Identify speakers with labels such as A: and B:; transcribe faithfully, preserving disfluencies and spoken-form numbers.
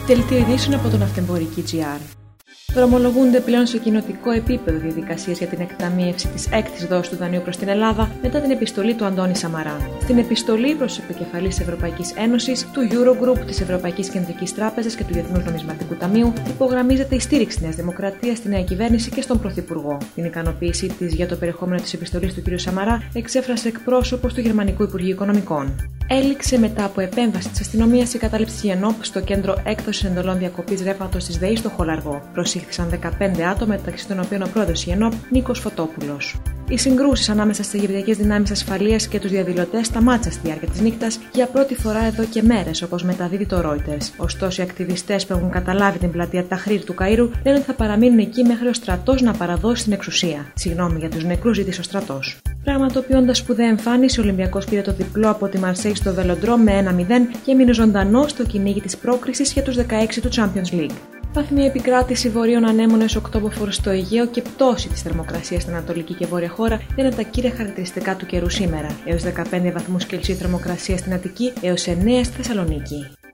A: Δελτίο ειδήσεων από τον Αυτεμπορική τζι αρ. Δρομολογούνται πλέον σε κοινοτικό επίπεδο διαδικασίες για την εκταμείευση της έκτης δόσης του δανείου προς την Ελλάδα μετά την επιστολή του Αντώνη Σαμαρά. Στην επιστολή προς τους επικεφαλείς της Ευρωπαϊκής Ένωσης, του Eurogroup, της Ευρωπαϊκής Κεντρικής Τράπεζας και του Διεθνούς Νομισματικού Ταμείου υπογραμμίζεται η στήριξη της Νέας Δημοκρατίας στη νέα κυβέρνηση και στον Πρωθυπουργό. Την ικανοποίησή της για το περιεχόμενο της επιστολής του κ. Σαμαρά εξέφρασε εκπρόσωπος του Γερμανικού Υπουργείου Οικονομικών. Έληξε μετά από επέμβαση της αστυνομίας η κατάληψη ΕΝΟΠ στο κέντρο έκδοσης εντολών διακοπής ρεύματος της ΔΕΗ στο Χολαργό. Προσήχθησαν δεκαπέντε άτομα, μεταξύ των οποίων ο πρόεδρος της ΕΝΟΠ, Νίκος Φωτόπουλος. Οι συγκρούσεις ανάμεσα στις Αιγυπτιακές δυνάμεις ασφαλείας και τους διαδηλωτές σταμάτησαν στη διάρκεια της νύχτας για πρώτη φορά εδώ και μέρες, όπως μεταδίδει το Reuters. Ωστόσο, οι ακτιβιστές που έχουν καταλάβει την πλατεία Ταχρήρ του Καΐρου λένε ότι θα παραμείνουν εκεί μέχρι ο στρατός να παραδώσει την εξουσία. Συγγνώμη για τους νεκρούς, ζήτησε ο στρατός. Πραγματοποιώντας σπουδαία εμφάνιση, ο Ολυμπιακός πήρε το διπλό από τη Μαρσέη στο Βελοντρόμ με ένα μηδέν και έμεινε ζωντανό στο κυνήγι της πρόκρισης για τους δεκαέξι του Champions League. Βαθμία επικράτηση βορείων ανέμονες οκτώποφορος στο Αιγαίο και πτώση της θερμοκρασίας στην Ανατολική και Βόρεια χώρα είναι τα κύρια χαρακτηριστικά του καιρού σήμερα. Έως δεκαπέντε βαθμούς Κελσίου θερμοκρασία στην Αττική, έως εννέα στη Θεσσαλονίκη.